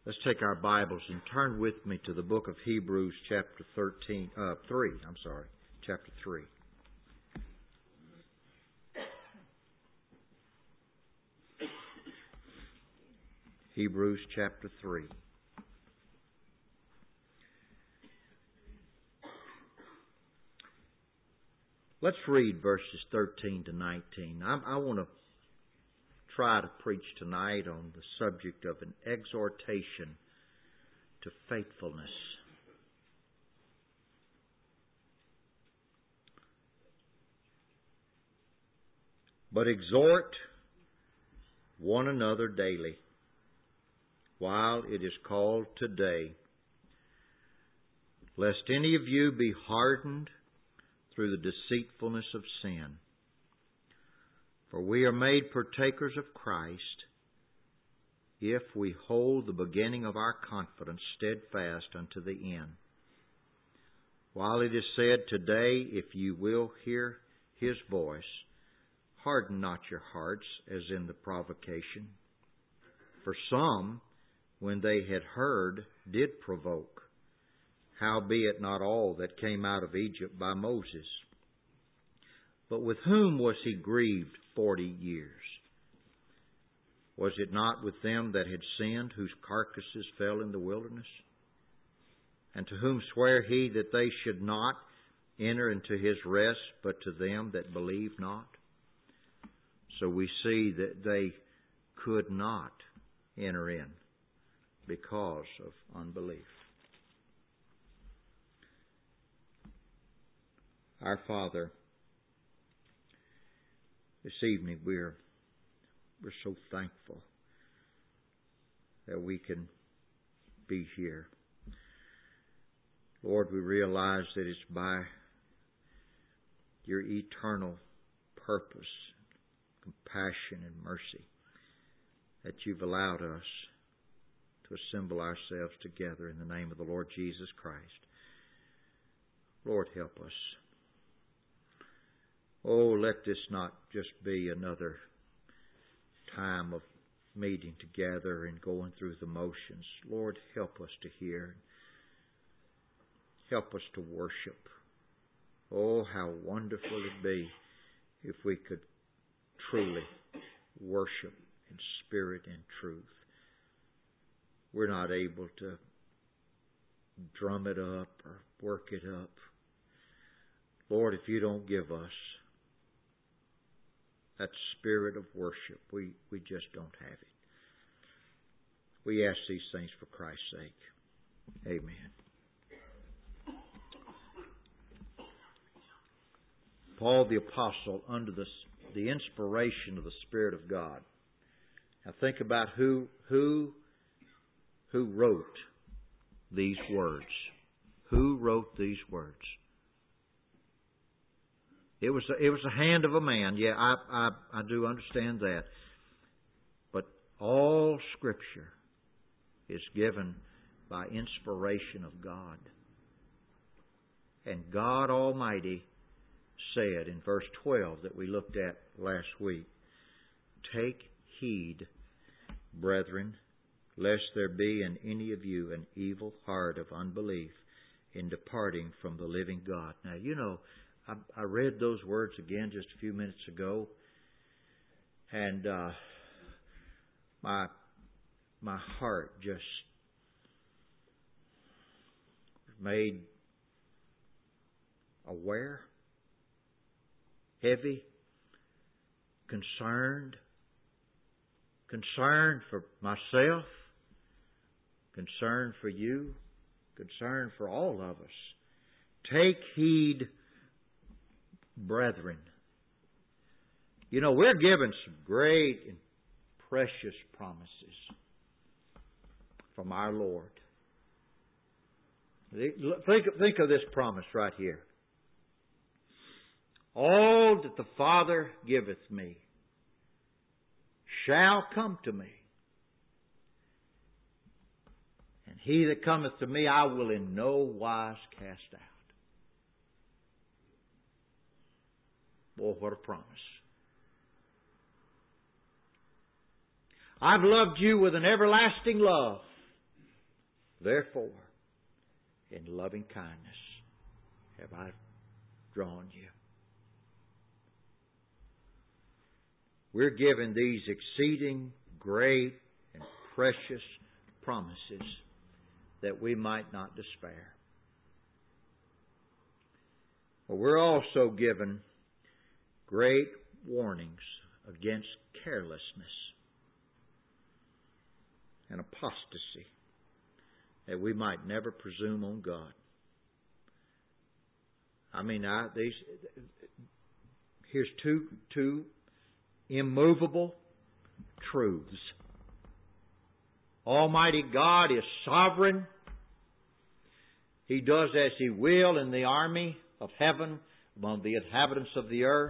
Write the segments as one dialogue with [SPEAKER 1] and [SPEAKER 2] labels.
[SPEAKER 1] Let's take our Bibles and turn with me to the book of Hebrews chapter 3. Chapter 3. Hebrews chapter 3. Let's read verses 13 to 19. I want to try to preach tonight on the subject of an exhortation to faithfulness. But exhort one another daily, while it is called today, lest any of you be hardened through the deceitfulness of sin. For we are made partakers of Christ if we hold the beginning of our confidence steadfast unto the end. While it is said, today, if you will hear His voice, harden not your hearts as in the provocation. For some, when they had heard, did provoke, howbeit not all that came out of Egypt by Moses. But with whom was he grieved 40 years? Was it not with them that had sinned, whose carcasses fell in the wilderness? And to whom sware he that they should not enter into his rest, but to them that believe not? So we see that they could not enter in because of unbelief. Our Father, this evening we're so thankful that we can be here. Lord, we realize that it's by your eternal purpose, compassion, and mercy that you've allowed us to assemble ourselves together in the name of the Lord Jesus Christ. Lord, help us. Oh, let this not just be another time of meeting together and going through the motions. Lord, help us to hear. Help us to worship. Oh, how wonderful it'd be if we could truly worship in spirit and truth. We're not able to drum it up or work it up. Lord, if you don't give us that spirit of worship, we just don't have it. We ask these things for Christ's sake. Amen. Paul the Apostle, under the inspiration of the Spirit of God. Now think about who wrote these words. Who wrote these words? It was the hand of a man. Yeah, I do understand that. But all Scripture is given by inspiration of God. And God Almighty said in verse 12 that we looked at last week, take heed, brethren, lest there be in any of you an evil heart of unbelief in departing from the living God. Now, you know, I read those words again just a few minutes ago, and my heart just made aware, heavy, concerned for myself, concerned for you, concerned for all of us. Take heed, brethren. You know, we're given some great and precious promises from our Lord. Think of this promise right here. All that the Father giveth me shall come to me. And he that cometh to me I will in no wise cast out. Boy, what a promise. I've loved you with an everlasting love. Therefore, in loving kindness have I drawn you. We're given these exceeding great and precious promises that we might not despair. But we're also given great warnings against carelessness and apostasy, that we might never presume on God. Here's two immovable truths. Almighty God is sovereign. He does as He will in the army of heaven among the inhabitants of the earth.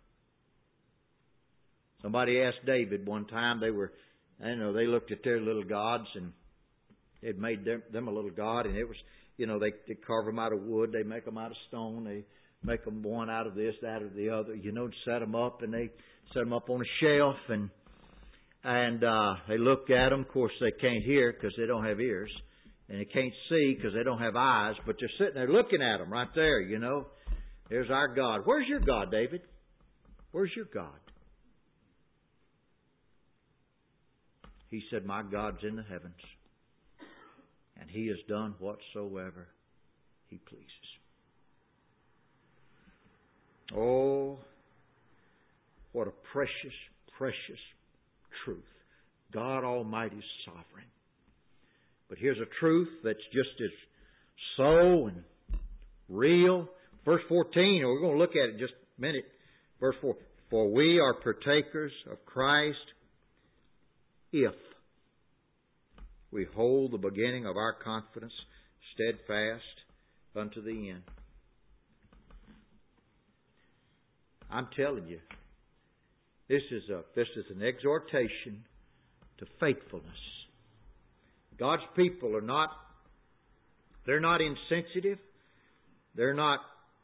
[SPEAKER 1] Somebody asked David one time, they looked at their little gods and they'd made them a little god, and it was, they carve them out of wood, they make them out of stone, they make them one out of this, that, or the other, set them up, and they set them up on a shelf, and they look at them. Of course, they can't hear because they don't have ears, and they can't see because they don't have eyes, but they're sitting there looking at them right there, There's our God. Where's your God, David? Where's your God? He said, my God's in the heavens, and He has done whatsoever He pleases. Oh, what a precious, precious truth. God Almighty is sovereign. But here's a truth that's just as so and real. Verse 14, we're going to look at it in just a minute. Verse 4, for we are partakers of Christ if we hold the beginning of our confidence steadfast unto the end. I'm telling you, this is an exhortation to faithfulness. God's people they're not insensitive. They're not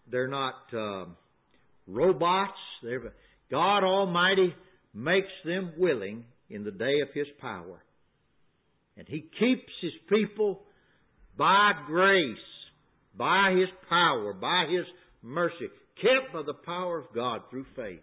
[SPEAKER 1] robots. God Almighty makes them willing in the day of His power. And He keeps His people by grace, by His power, by His mercy, kept by the power of God through faith.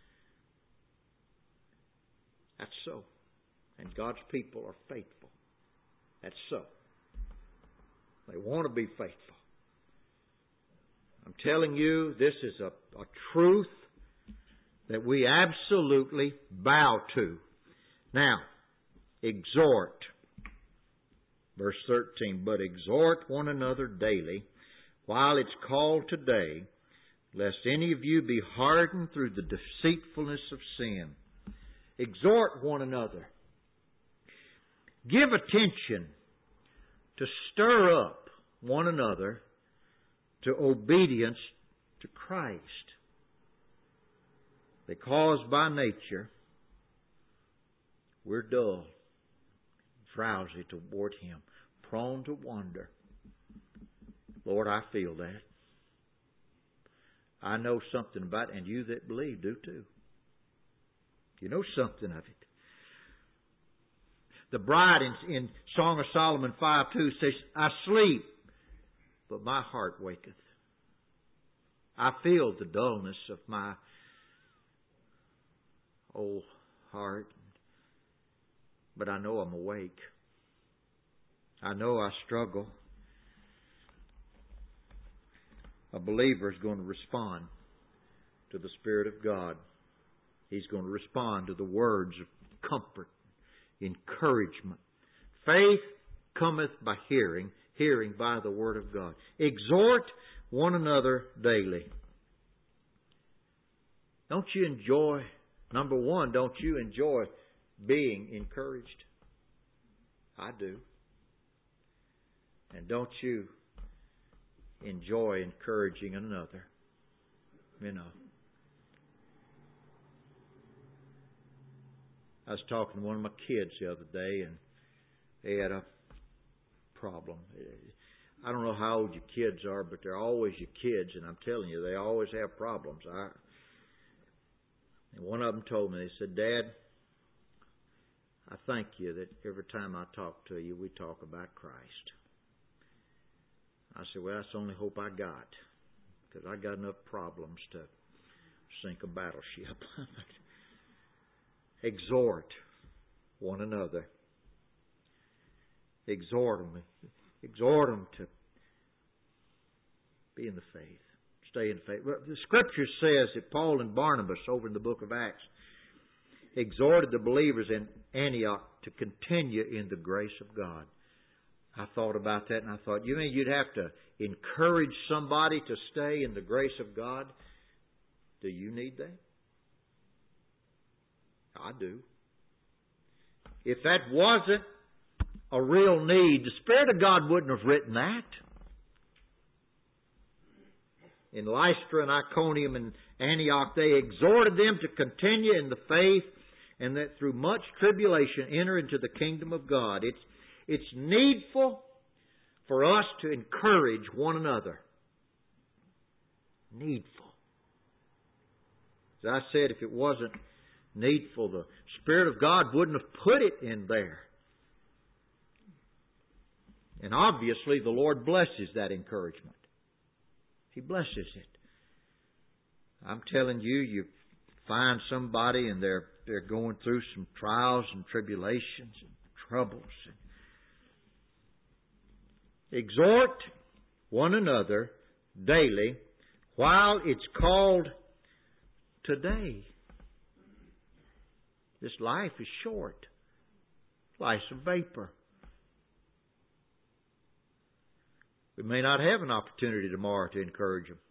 [SPEAKER 1] That's so. And God's people are faithful. That's so. They want to be faithful. I'm telling you, this is a truth that we absolutely bow to. Now, exhort. Verse 13, but exhort one another daily, while it's called today, lest any of you be hardened through the deceitfulness of sin. Exhort one another. Give attention to stir up one another to obedience to Christ. Because by nature we're dull, drowsy toward Him, prone to wander. Lord, I feel that. I know something about it, and you that believe do too. You know something of it. The bride in Song of Solomon 5:2 says, I sleep, but my heart waketh. I feel the dullness of my old heart, but I know I'm awake. I know I struggle. A believer is going to respond to the Spirit of God. He's going to respond to the words of comfort, encouragement. Faith cometh by hearing, hearing by the Word of God. Exhort one another daily. Don't you enjoy, number one, don't you enjoy being encouraged? I do. And don't you enjoy encouraging another? I was talking to one of my kids the other day, and they had a problem. I don't know how old your kids are, but they're always your kids, and I'm telling you, they always have problems. And one of them told me, they said, Dad, I thank you that every time I talk to you, we talk about Christ. I said, well, that's the only hope I got, because I got enough problems to sink a battleship. Exhort one another. Exhort them. Exhort them to be in the faith. Stay in faith. The Scripture says that Paul and Barnabas, over in the book of Acts, exhorted the believers in Antioch to continue in the grace of God. I thought about that, and I thought, you mean you'd have to encourage somebody to stay in the grace of God? Do you need that? I do. If that wasn't a real need, the Spirit of God wouldn't have written that. In Lystra and Iconium and Antioch, they exhorted them to continue in the faith, and that through much tribulation enter into the kingdom of God. It's needful for us to encourage one another. Needful. As I said, if it wasn't needful, the Spirit of God wouldn't have put it in there. And obviously the Lord blesses that encouragement. He blesses it. I'm telling you, you find somebody and they're going through some trials and tribulations and troubles. Exhort one another daily while it's called today. This life is short. Life's a vapor. We may not have an opportunity tomorrow to encourage them.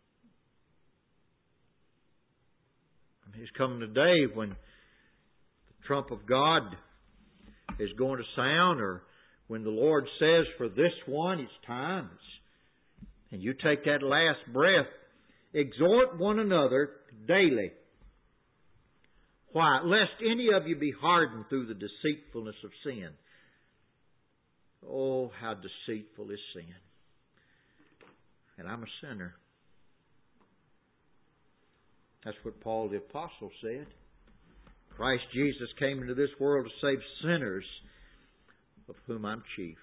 [SPEAKER 1] There's coming a day when the trump of God is going to sound, or when the Lord says, for this one, it's time. And you take that last breath. Exhort one another daily. Why? Lest any of you be hardened through the deceitfulness of sin. Oh, how deceitful is sin. And I'm a sinner. That's what Paul the Apostle said. Christ Jesus came into this world to save sinners, of whom I'm chief.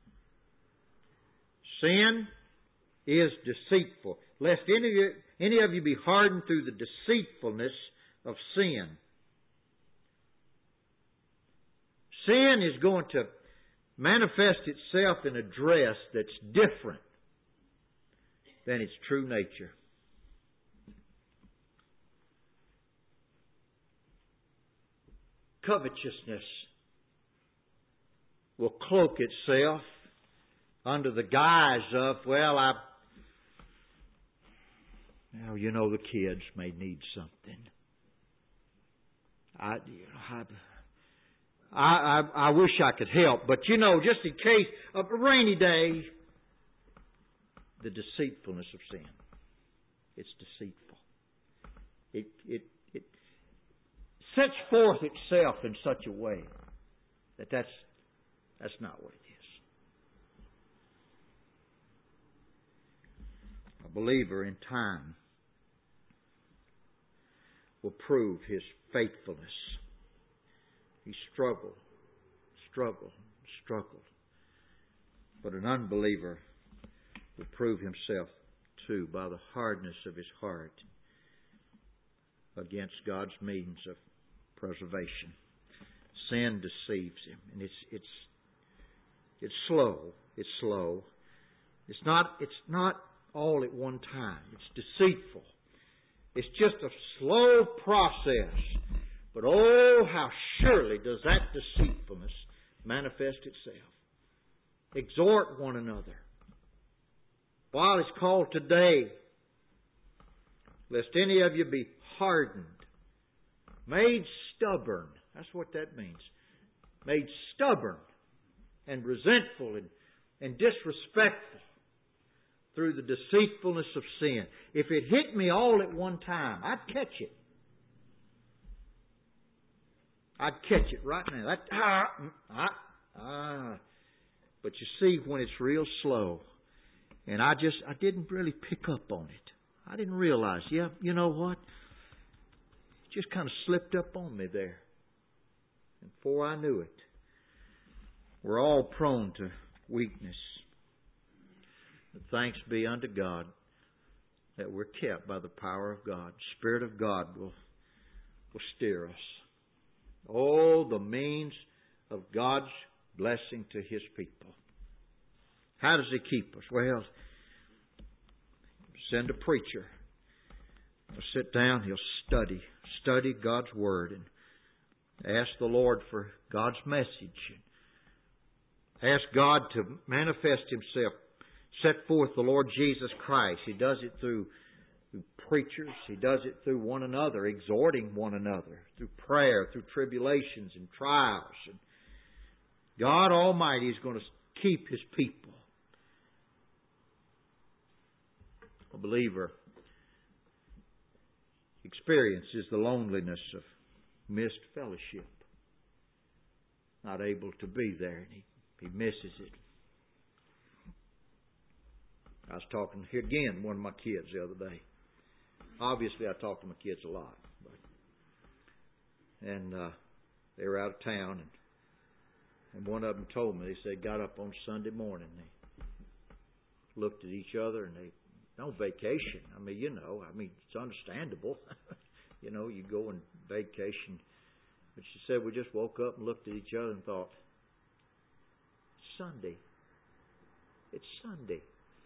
[SPEAKER 1] Sin is deceitful. Lest any of you be hardened through the deceitfulness of sin. Sin is going to manifest itself in a dress that's different than its true nature. Covetousness will cloak itself under the guise of, well, the kids may need something. I wish I could help, but just in case of a rainy day, the deceitfulness of sin. It's deceitful. It sets forth itself in such a way that's not what it is. A believer in time will prove his faithfulness. He struggled. But an unbeliever will prove himself too by the hardness of his heart against God's means of preservation. Sin deceives him, and it's slow. It's slow. It's not all at one time. It's deceitful. It's just a slow process. But oh, how surely does that deceitfulness manifest itself. Exhort one another while it's called today, lest any of you be hardened, made stubborn. That's what that means. Made stubborn and resentful and disrespectful through the deceitfulness of sin. If it hit me all at one time, I'd catch it. I'd catch it right now. But you see, when it's real slow, and I didn't really pick up on it. I didn't realize, you know what? It just kind of slipped up on me there. And before I knew it, we're all prone to weakness. But thanks be unto God that we're kept by the power of God. Spirit of God will steer us. Oh, the means of God's blessing to His people. How does He keep us? Well, send a preacher. He'll sit down, he'll study God's Word, and ask the Lord for God's message. Ask God to manifest Himself, set forth the Lord Jesus Christ. He does it through preachers. He does it through one another, exhorting one another, through prayer, through tribulations and trials. And God Almighty is going to keep His people. A believer experiences the loneliness of missed fellowship. Not able to be there, and he misses it. I was talking here again to one of my kids the other day. Obviously, I talk to my kids a lot. And they were out of town, and one of them told me, they said, got up on Sunday morning, they looked at each other, and they, no vacation. I mean, it's understandable. You go on vacation. But she said, we just woke up and looked at each other and thought, Sunday. It's Sunday.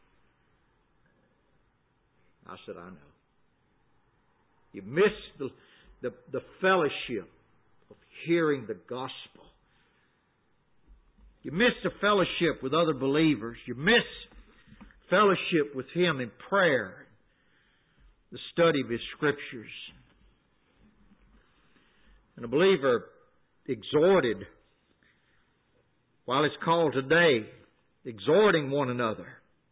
[SPEAKER 1] I said, I know. You miss the fellowship of hearing the gospel. You miss the fellowship with other believers. You miss fellowship with Him in prayer, the study of His Scriptures. And a believer exhorted, while it's called today, exhorting one another.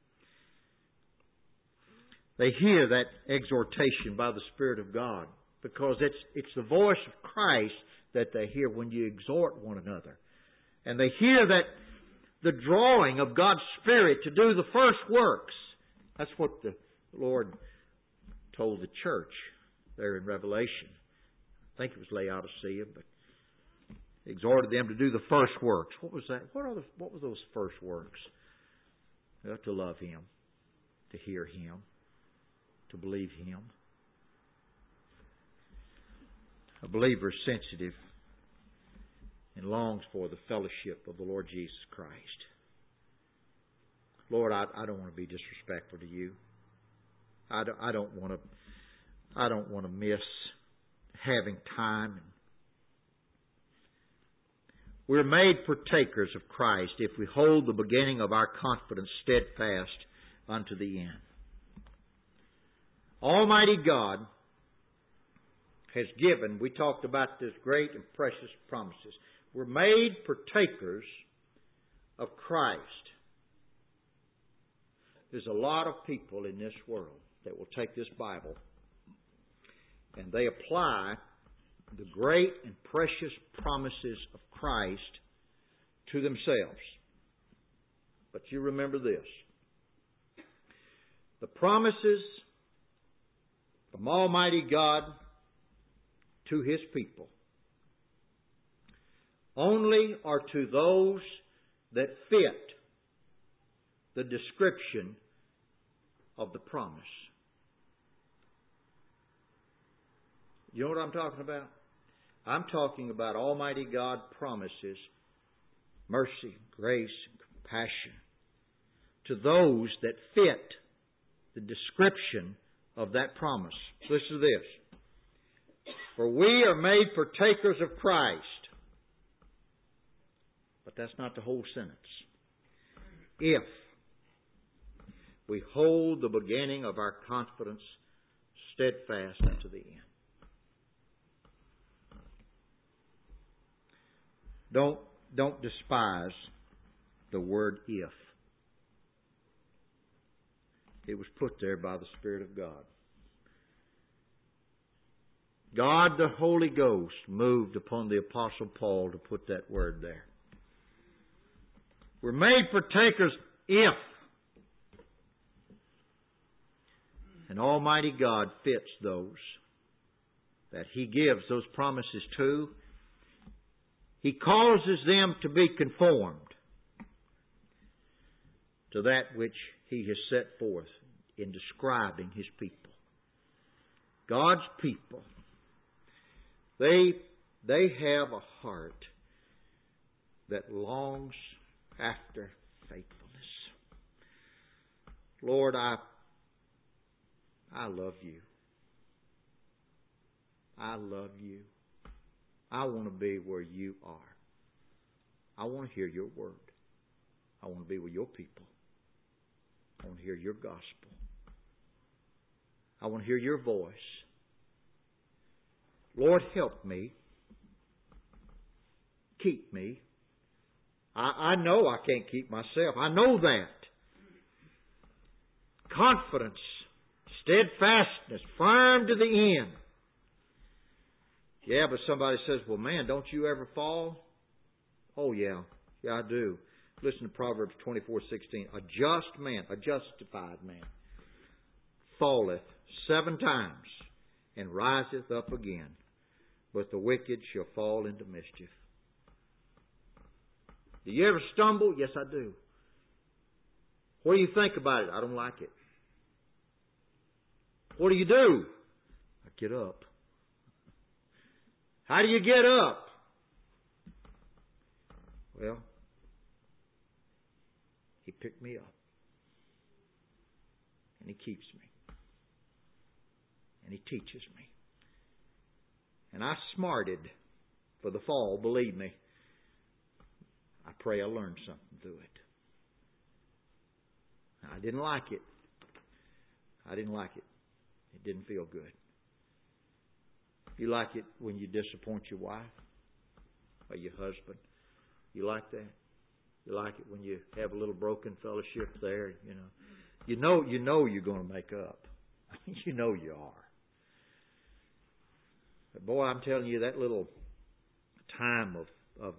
[SPEAKER 1] They hear that exhortation by the Spirit of God, because it's the voice of Christ that they hear when you exhort one another. And they hear that the drawing of God's Spirit to do the first works. That's what the Lord told the church there in Revelation. I think it was Laodicea, but exhorted them to do the first works. What was that? What were those first works? Well, to love Him, to hear Him, to believe Him. A believer is sensitive and longs for the fellowship of the Lord Jesus Christ. Lord, I don't want to be disrespectful to You. I don't want to miss having time. We're made partakers of Christ if we hold the beginning of our confidence steadfast unto the end. Almighty God has given, we talked about this great and precious promises. We're made partakers of Christ. There's a lot of people in this world that will take this Bible and they apply the great and precious promises of Christ to themselves. But you remember this. The promises from Almighty God to His people only are to those that fit the description of the promise. You know what I'm talking about? I'm talking about Almighty God promises mercy, grace, and compassion to those that fit the description of that promise. Listen to this. For we are made partakers of Christ. But that's not the whole sentence. If we hold the beginning of our confidence steadfast unto the end. Don't despise the word if. It was put there by the Spirit of God. God the Holy Ghost moved upon the Apostle Paul to put that word there. We're made partakers if. And Almighty God fits those that He gives those promises to. He causes them to be conformed to that which He has set forth in describing His people. God's people, they have a heart that longs after faithfulness. Lord, I love You. I love You. I want to be where You are. I want to hear Your word. I want to be with Your people. I want to hear Your gospel. I want to hear Your voice. Lord, help me. Keep me. I know I can't keep myself. I know that. Confidence, steadfastness, firm to the end. Yeah, but somebody says, well, man, don't you ever fall? Oh, yeah. Yeah, I do. Listen to Proverbs 24:16. A just man, a justified man, falleth 7 times and riseth up again, but the wicked shall fall into mischief. Do you ever stumble? Yes, I do. What do you think about it? I don't like it. What do you do? I get up. How do you get up? Well, He picked me up. And He keeps me. And He teaches me. And I smarted for the fall, believe me. I pray I learned something through it. I didn't like it. I didn't like it. It didn't feel good. You like it when you disappoint your wife or your husband? You like that? You like it when you have a little broken fellowship there? You know you're going to make up. You know you are. But boy, I'm telling you, that little time of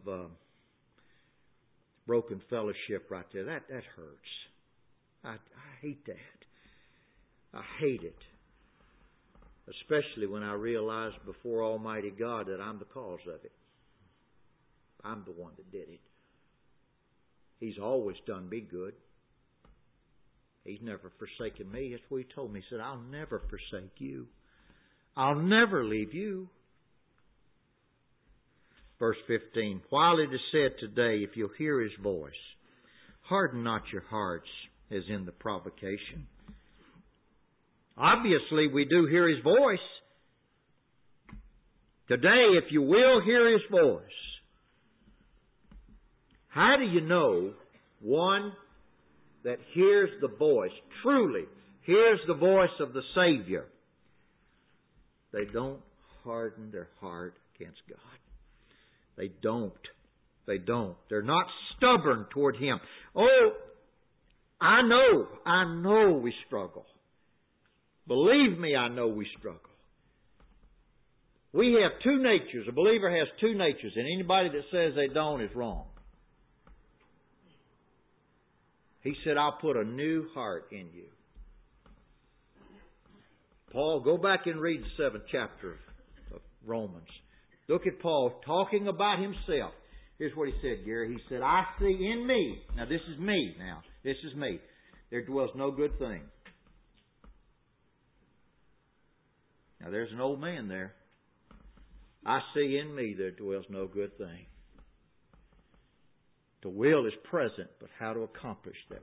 [SPEAKER 1] broken fellowship right there, that hurts. I hate that. I hate it. Especially when I realize before Almighty God that I'm the cause of it. I'm the one that did it. He's always done me good. He's never forsaken me. That's what He told me. He said, I'll never forsake you. I'll never leave you. Verse 15, while it is said today, if you'll hear His voice, harden not your hearts as in the provocation. Obviously, we do hear His voice. Today, if you will hear His voice, how do you know one that hears the voice, truly hears the voice of the Savior? They don't harden their heart against God. They don't. They don't. They're not stubborn toward Him. Oh, I know we struggle. Believe me, I know we struggle. We have 2 natures. A believer has 2 natures, and anybody that says they don't is wrong. He said, I'll put a new heart in you. Paul, go back and read the 7th chapter of Romans. Look at Paul talking about himself. Here's what he said, Gary. He said, I see in me. Now this is me now. This is me. There dwells no good thing. Now there's an old man there. I see in me there dwells no good thing. The will is present, but how to accomplish that?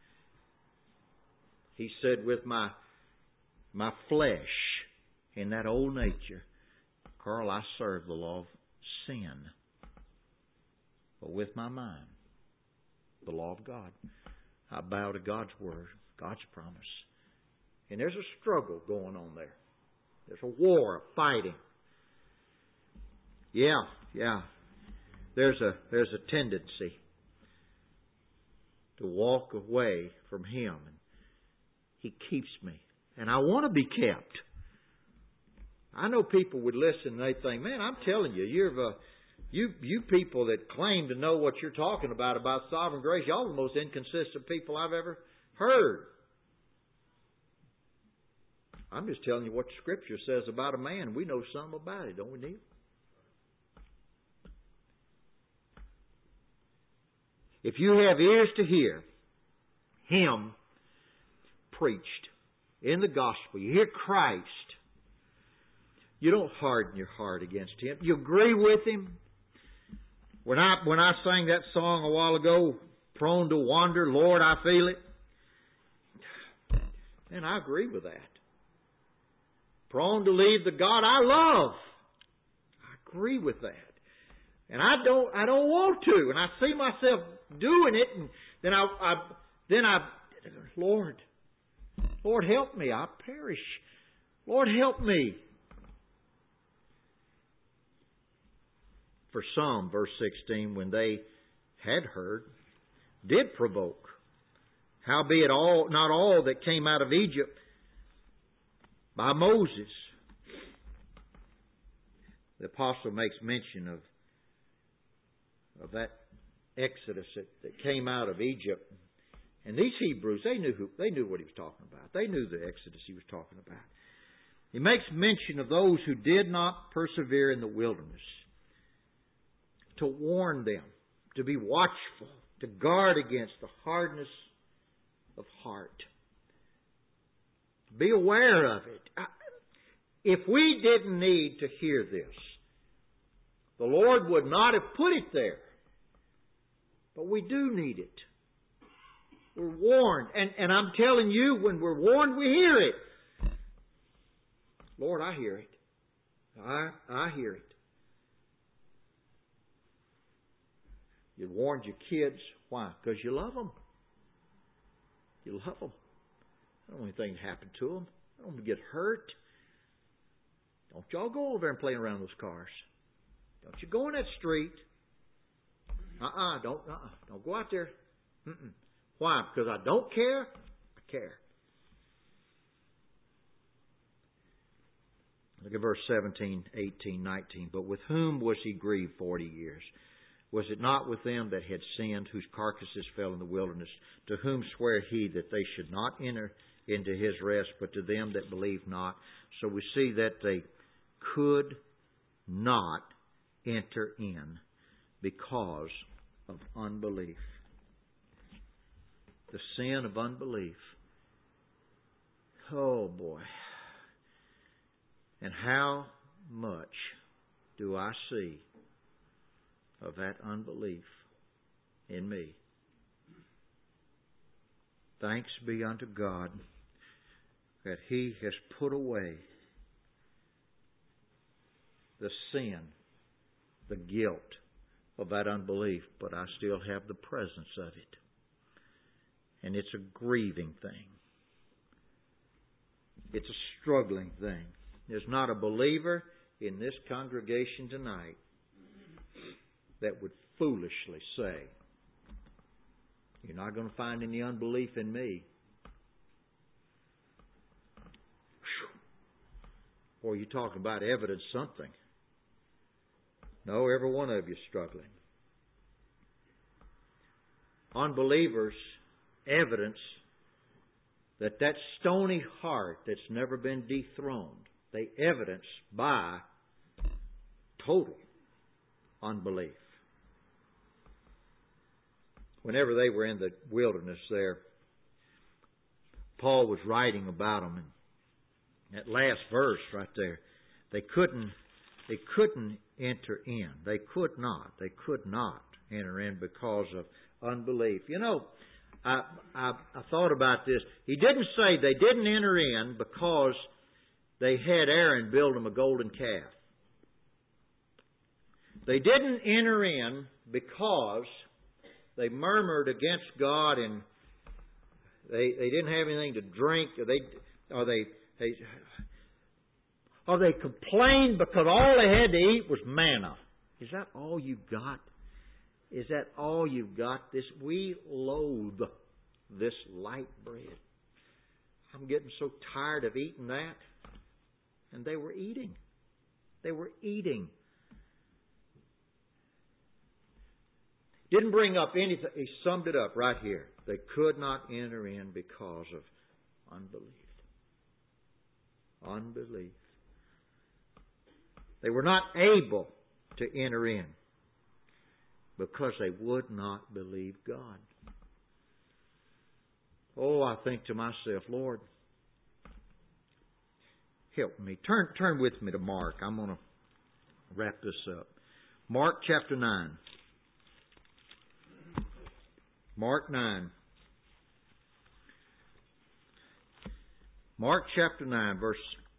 [SPEAKER 1] He said, with my flesh in that old nature, Carl, I serve the law of sin. But with my mind, the law of God. I bow to God's Word, God's promise. And there's a struggle going on there. There's a war, a fighting. Yeah. There's a tendency to walk away from Him. And He keeps me. And I want to be kept. I know people would listen and they think, man, I'm telling you, you people that claim to know what you're talking about sovereign grace, y'all are the most inconsistent people I've ever heard. I'm just telling you what the Scripture says about a man. We know something about it, don't we, Neil? If you have ears to hear Him preached in the gospel, you hear Christ, you don't harden your heart against Him. You agree with Him. When I sang that song a while ago, prone to wander, Lord, I feel it. And I agree with that. Prone to leave the God I love. I agree with that. And I don't want to. And I see myself doing it, and then Lord, help me. I perish. Lord, help me. For some, verse 16, when they had heard, did provoke. Howbeit not all that came out of Egypt by Moses. The apostle makes mention of that Exodus that came out of Egypt. And these Hebrews, they knew what he was talking about. They knew the Exodus he was talking about. He makes mention of those who did not persevere in the wilderness, to warn them, to be watchful, to guard against the hardness of heart. Be aware of it. If we didn't need to hear this, the Lord would not have put it there. But we do need it. We're warned. And I'm telling you, when we're warned, we hear it. Lord, I hear it. I hear it. You warned your kids. Why? Because you love them. You love them. I don't want anything to happen to them. I don't want them to get hurt. Don't y'all go over there and play around those cars. Don't you go in that street. Don't go out there. Why? Because I don't care? I care. Look at verse 17, 18, 19. But with whom was he grieved 40 years? Was it not with them that had sinned, whose carcasses fell in the wilderness, to whom sware he that they should not enter into his rest, but to them that believe not? So we see that they could not enter in because of unbelief. The sin of unbelief. Oh boy. And how much do I see of that unbelief in me? Thanks be unto God that He has put away the sin, the guilt of that unbelief, but I still have the presence of it. And it's a grieving thing. It's a struggling thing. There's not a believer in this congregation tonight that would foolishly say, you're not going to find any unbelief in me. Or you're talking about evidence something. No, every one of you is struggling. Unbelievers evidence that stony heart that's never been dethroned, they evidence by total unbelief. Whenever they were in the wilderness there, Paul was writing about them, and that last verse right there, they couldn't enter in. They could not enter in because of unbelief. You know, I thought about this. He didn't say they didn't enter in because they had Aaron build them a golden calf. They didn't enter in because they murmured against God and they didn't have anything to drink, or they complained because all they had to eat was manna. Is that all you got? Is that all you've got? We loathe this light bread. I'm getting so tired of eating that. And they were eating. They were eating. Didn't bring up anything. He summed it up right here. They could not enter in because of unbelief. Unbelief. They were not able to enter in because they would not believe God. Oh, I think to myself, Lord, help me. Turn with me to Mark. I'm going to wrap this up. Mark chapter 9. Mark 9. Mark chapter 9, verse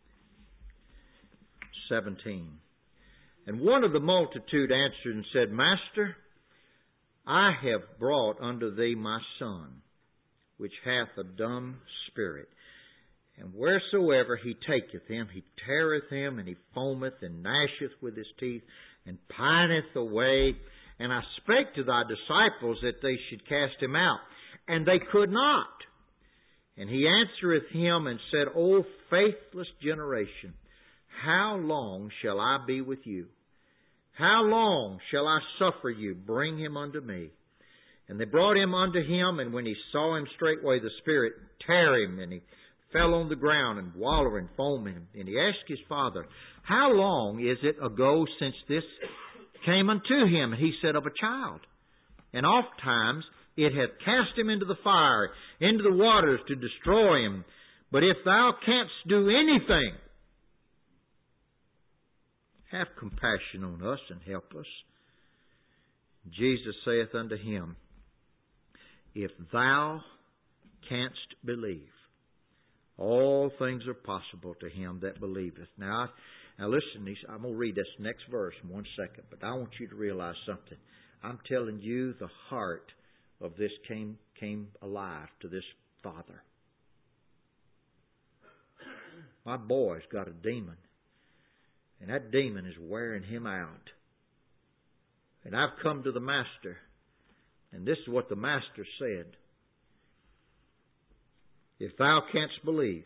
[SPEAKER 1] 17. And one of the multitude answered and said, Master, I have brought unto thee my son, which hath a dumb spirit. And wheresoever he taketh him, he teareth him, and he foameth, and gnasheth with his teeth, and pineth away. And I spake to thy disciples that they should cast him out, and they could not. And he answereth him and said, O faithless generation, how long shall I be with you? How long shall I suffer you? Bring him unto me. And they brought him unto him, and when he saw him, straightway the spirit tear him, and he fell on the ground and wallowing, foaming. And he asked his father, How long is it ago since this came unto him? And he said, Of a child. And oft times it hath cast him into the fire, into the waters to destroy him. But if thou canst do anything, have compassion on us and help us. Jesus saith unto him, If thou canst believe, all things are possible to him that believeth. Now listen, I'm going to read this next verse in 1 second, but I want you to realize something. I'm telling you, the heart of this came alive to this father. My boy's got a demon, and that demon is wearing him out. And I've come to the Master, and this is what the Master said. If thou canst believe,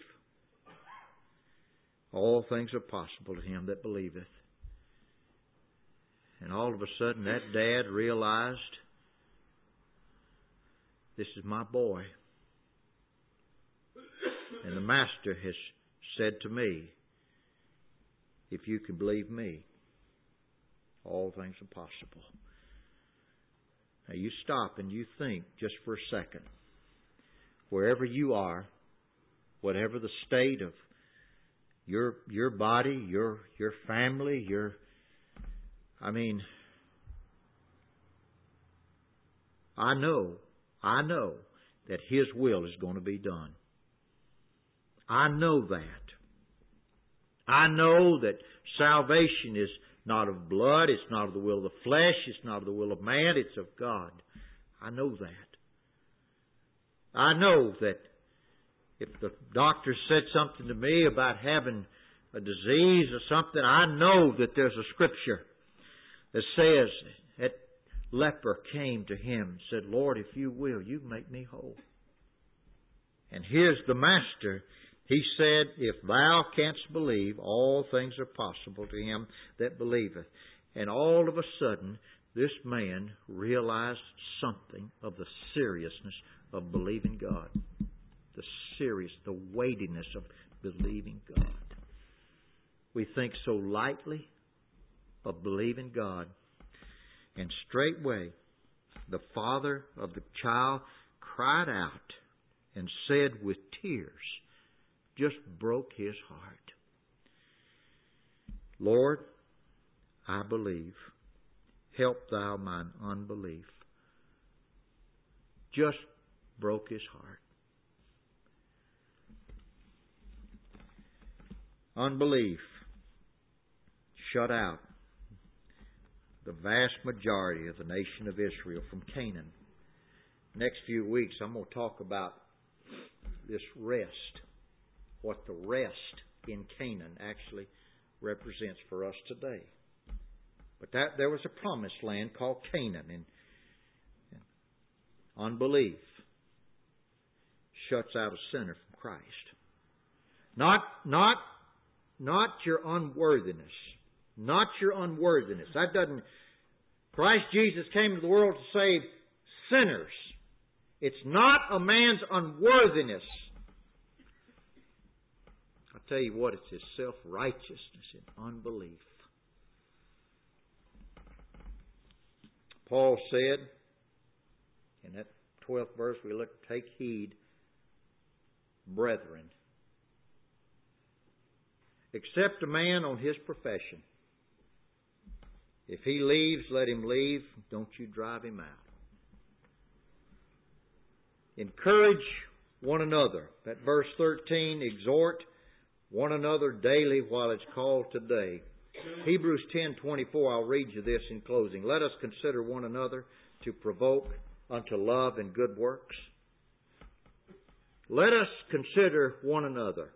[SPEAKER 1] all things are possible to him that believeth. And all of a sudden that dad realized, this is my boy. And the Master has said to me, if you can believe me, all things are possible. Now you stop and you think just for a second. Wherever you are, whatever the state of your body, your family, I know that His will is going to be done. I know that. I know that salvation is not of blood, it's not of the will of the flesh, it's not of the will of man, it's of God. I know that. I know that if the doctor said something to me about having a disease or something, I know that there's a scripture that says that leper came to him and said, Lord, if you will, you make me whole. And here's the Master. He said, if thou canst believe, all things are possible to him that believeth. And all of a sudden, this man realized something of the seriousness of believing God. The weightiness of believing God. We think so lightly of believing God. And straightway, the father of the child cried out and said with tears, just broke his heart, Lord, I believe. Help thou mine unbelief. Just broke his heart. Unbelief shut out the vast majority of the nation of Israel from Canaan. Next few weeks, I'm going to talk about this rest, what the rest in Canaan actually represents for us today. But there was a promised land called Canaan, and unbelief shuts out a sinner from Christ. Not your unworthiness. Not your unworthiness. That doesn't... Christ Jesus came to the world to save sinners. It's not a man's unworthiness. I'll tell you what, it's his self-righteousness and unbelief. Paul said, in that 12th verse we look, take heed brethren. Accept a man on his profession. If he leaves, let him leave. Don't you drive him out. Encourage one another. That verse 13, exhort one another daily while it's called today. Hebrews 10:24, I'll read you this in closing. Let us consider one another to provoke unto love and good works. Let us consider one another.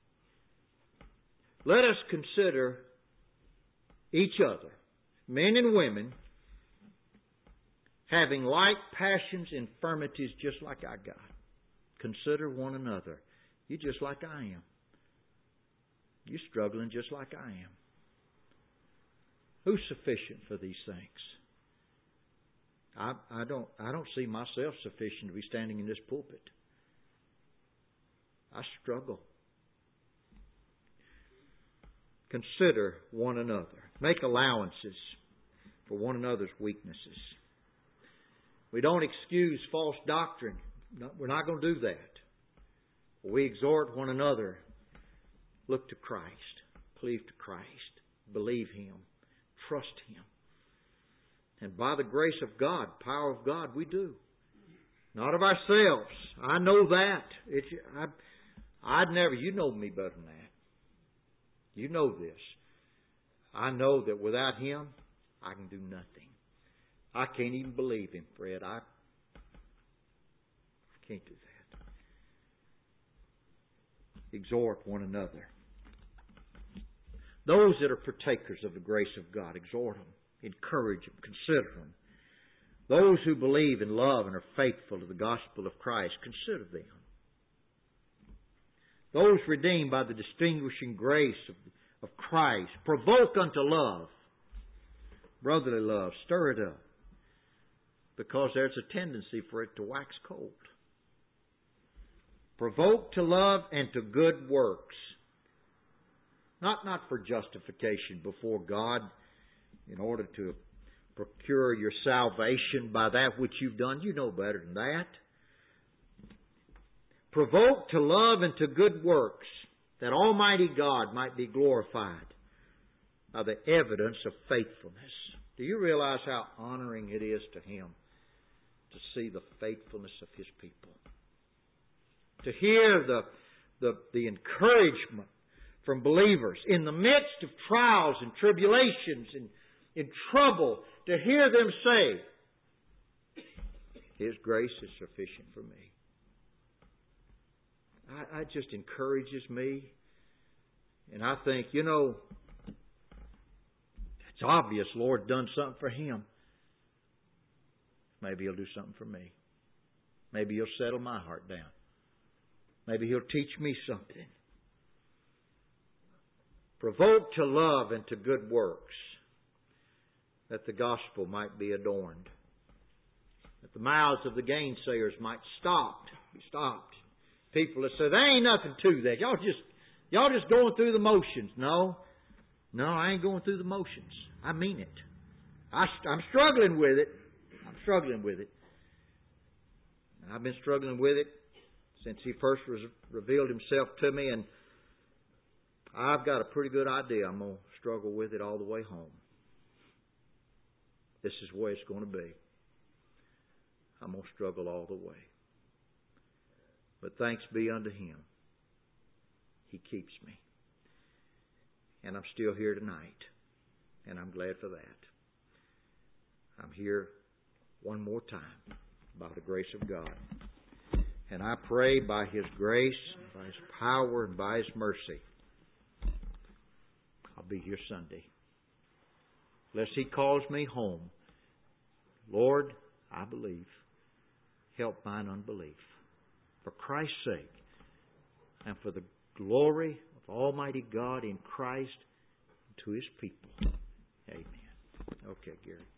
[SPEAKER 1] Let us consider each other, men and women, having like passions, infirmities, just like I got. Consider one another. You're just like I am. You're struggling just like I am. Who's sufficient for these things? I don't see myself sufficient to be standing in this pulpit. I struggle. Consider one another. Make allowances for one another's weaknesses. We don't excuse false doctrine. No, we're not going to do that. We exhort one another. Look to Christ. Cleave to Christ. Believe Him. Trust Him. And by the grace of God, power of God, we do. Not of ourselves. I know that. I'd never, you know me better than that. You know this. I know that without Him, I can do nothing. I can't even believe Him, Fred. I can't do that. Exhort one another. Those that are partakers of the grace of God, exhort them, encourage them, consider them. Those who believe and love and are faithful to the gospel of Christ, consider them. Those redeemed by the distinguishing grace of Christ, provoke unto love, brotherly love, stir it up, because there's a tendency for it to wax cold. Provoke to love and to good works. Not for justification before God in order to procure your salvation by that which you've done. You know better than that. Provoke to love and to good works, that Almighty God might be glorified by the evidence of faithfulness. Do you realize how honoring it is to Him to see the faithfulness of His people? To hear the encouragement from believers in the midst of trials and tribulations and in trouble, to hear them say, His grace is sufficient for me. It just encourages me. And I think, it's obvious Lord done something for him. Maybe He'll do something for me. Maybe He'll settle my heart down. Maybe He'll teach me something. Provoke to love and to good works, that the gospel might be adorned, that the mouths of the gainsayers might be stopped. People that say, there ain't nothing to that. Y'all just going through the motions. No, I ain't going through the motions. I mean it. I'm struggling with it. I've been struggling with it since He first revealed Himself to me, and I've got a pretty good idea I'm going to struggle with it all the way home. This is the way it's going to be. I'm going to struggle all the way. But thanks be unto Him. He keeps me. And I'm still here tonight. And I'm glad for that. I'm here one more time by the grace of God. And I pray by His grace, by His power, and by His mercy, I'll be here Sunday. Lest He calls me home. Lord, I believe. Help mine unbelief. For Christ's sake, and for the glory of Almighty God in Christ to His people. Amen. Okay, Gary.